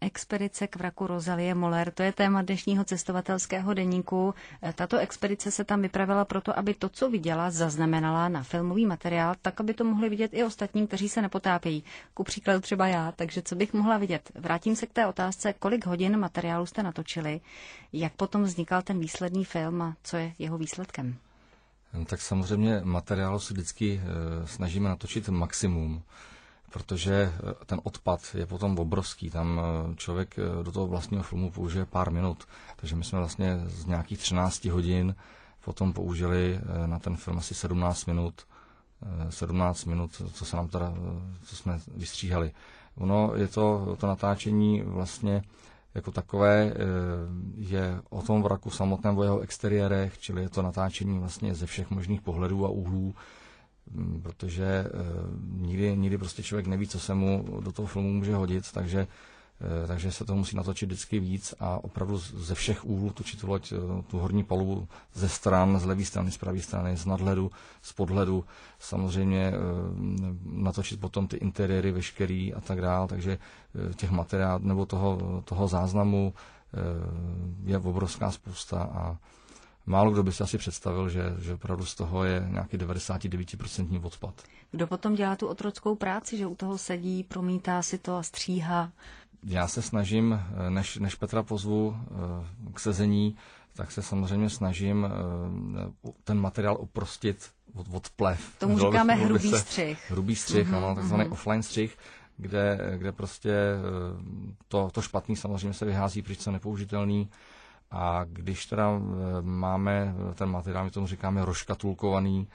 Expedice k vraku Rosalie Moller, to je téma dnešního cestovatelského deníku. Tato expedice se tam vypravila proto, aby to, co viděla, zaznamenala na filmový materiál, tak, aby to mohli vidět i ostatní, kteří se nepotápějí. Ku příkladu třeba já, takže co bych mohla vidět? Vrátím se k té otázce, kolik hodin materiálu jste natočili, jak potom vznikal ten výsledný film a co je jeho výsledkem? Tak samozřejmě materiálu si vždycky snažíme natočit maximum, protože ten odpad je potom obrovský. Tam člověk do toho vlastního filmu použije pár minut. Takže my jsme vlastně z nějakých 13 hodin potom použili na ten film asi 17 minut. 17 minut, co jsme vystříhali. Ono je to natáčení vlastně jako takové je o tom vraku samotném, o jeho exteriérech, čili je to natáčení vlastně ze všech možných pohledů a úhlů, protože nikdy prostě člověk neví, co se mu do toho filmu může hodit, takže se to musí natočit vždycky víc a opravdu ze všech úhlů točit tu horní palubu ze stran, z levé strany, z pravé strany, z nadhledu, z podhledu, samozřejmě natočit potom ty interiéry veškerý a tak dál, takže těch materiálů nebo toho záznamu je obrovská spousta a málo kdo by si asi představil, že opravdu z toho je nějaký 99% odpad. Kdo potom dělá tu otrockou práci, že u toho sedí, promítá si to a stříhá? Já se snažím, než Petra pozvu k sezení, tak se samozřejmě snažím ten materiál oprostit od plev. Tomu říkáme hrubý střih. Hrubý střih, ano, takzvaný offline střih, kde prostě to špatný samozřejmě se vyhází pryč, co nepoužitelný. A když teda máme ten materiál, my tomu říkáme rozškatulkovaný,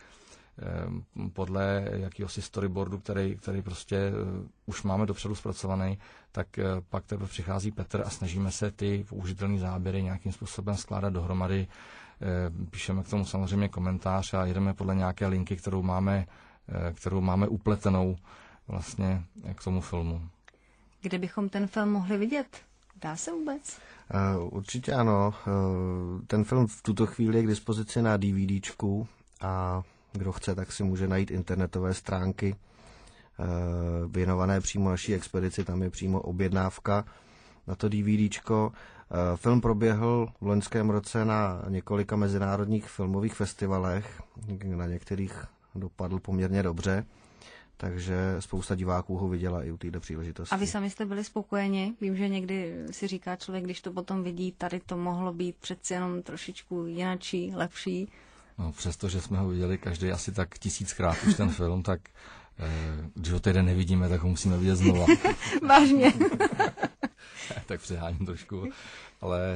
podle jakýhosi storyboardu, který prostě už máme dopředu zpracovaný, tak pak teprve přichází Petr a snažíme se ty použitelné záběry nějakým způsobem skládat dohromady. Píšeme k tomu samozřejmě komentář a jedeme podle nějaké linky, kterou máme upletenou vlastně k tomu filmu. Kde bychom ten film mohli vidět? Dá se vůbec? Určitě ano. Ten film v tuto chvíli je k dispozici na DVDčku a kdo chce, tak si může najít internetové stránky věnované přímo naší expedici. Tam je přímo objednávka na to DVDčko. Film proběhl v loňském roce na několika mezinárodních filmových festivalech. Na některých dopadl poměrně dobře. Takže spousta diváků ho viděla i u této příležitosti. A vy sami jste byli spokojeni? Vím, že někdy si říká člověk, když to potom vidí, tady to mohlo být přeci jenom trošičku jinačí, lepší. No, přestože jsme ho viděli každý asi tak 1000krát už ten film, tak když ho tedy nevidíme, tak ho musíme vidět znova. Vážně. Tak přeháním trošku, ale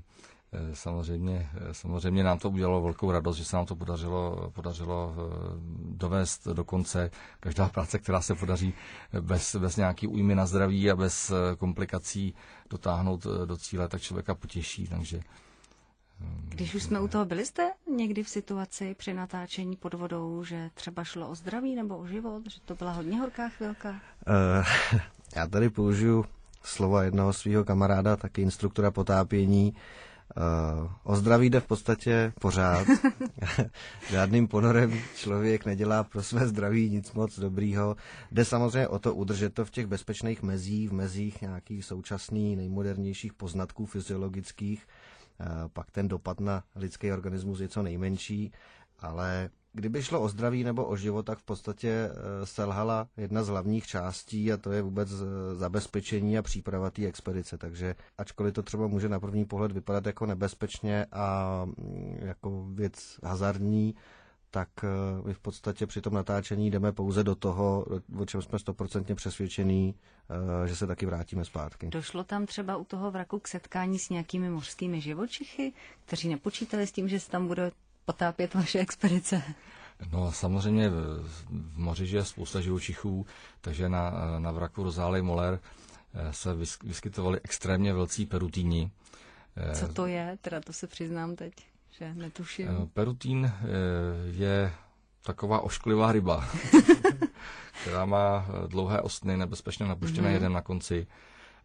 samozřejmě nám to udělalo velkou radost, že se nám to podařilo dovést do konce. Každá práce, která se podaří bez nějaký újmy na zdraví a bez komplikací dotáhnout do cíle, tak člověka potěší. Takže když už jsme u toho, byli jste někdy v situaci při natáčení pod vodou, že třeba šlo o zdraví nebo o život, že to byla hodně horká chvilka? Já tady použiju slova jednoho svého kamaráda, taky instruktora potápění. O zdraví jde v podstatě pořád. Žádným ponorem člověk nedělá pro své zdraví nic moc dobrýho. Jde samozřejmě o to udržet to v těch bezpečných mezích, v mezích nějakých současných nejmodernějších poznatků fyziologických. Pak ten dopad na lidský organismus je co nejmenší, ale kdyby šlo o zdraví nebo o život, tak v podstatě selhala jedna z hlavních částí a to je vůbec zabezpečení a příprava té expedice. Takže ačkoliv to třeba může na první pohled vypadat jako nebezpečně a jako věc hazardní, tak my v podstatě při tom natáčení jdeme pouze do toho, o čem jsme 100% přesvědčení, že se taky vrátíme zpátky. Došlo tam třeba u toho vraku k setkání s nějakými mořskými živočichy, kteří nepočítali s tím, že se tam bude potápět vaše expedice? No samozřejmě v moři je spousta živočichů, takže na vraku Rosalie Moller se vyskytovali extrémně velcí perutíni. Co to je? Teda to se přiznám teď, že netuším. Perutín je taková ošklivá ryba, která má dlouhé ostny, nebezpečně napuštěné jeden na konci.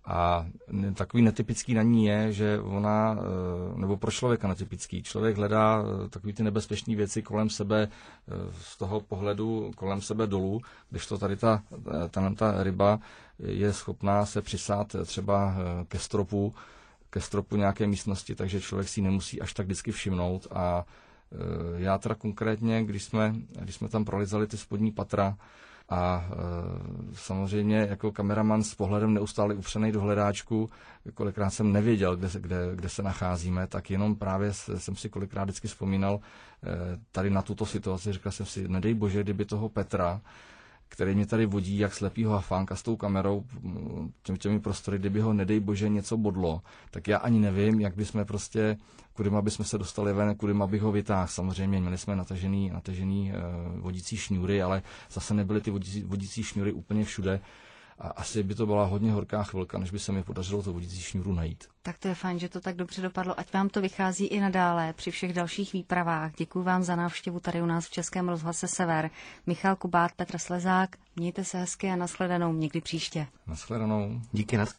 A takový netypický na ní je, že ona, nebo pro člověka netypický, člověk hledá takový ty nebezpečné věci kolem sebe, z toho pohledu kolem sebe dolů, kdežto tady ta ryba je schopná se přisát třeba ke stropu nějaké místnosti, takže člověk si ji nemusí až tak vždycky všimnout. A já teda konkrétně, když jsme tam prolizali ty spodní patra, a samozřejmě jako kameraman s pohledem neustále upřenej do hledáčku, kolikrát jsem nevěděl, kde se nacházíme, tak jenom právě jsem si kolikrát vždycky vzpomínal tady na tuto situaci. Říkal jsem si, nedej bože, kdyby toho Petra, který mě tady vodí jak slepýho hafánka s tou kamerou těmi prostory, kdyby ho, nedej bože, něco bodlo, tak já ani nevím, jak bychom prostě, kudym bychom se dostali ven, kudym bych ho vytáhl. Samozřejmě měli jsme natažený vodící šňůry, ale zase nebyly ty vodící šňůry úplně všude. A asi by to byla hodně horká chvilka, než by se mi podařilo to vodící šňůru najít. Tak to je fajn, že to tak dobře dopadlo. Ať vám to vychází i nadále při všech dalších výpravách. Děkuji vám za návštěvu tady u nás v Českém rozhlase Sever. Michal Kubát, Petr Slezák, mějte se hezky a nashledanou někdy příště. Nashledanou. Díky.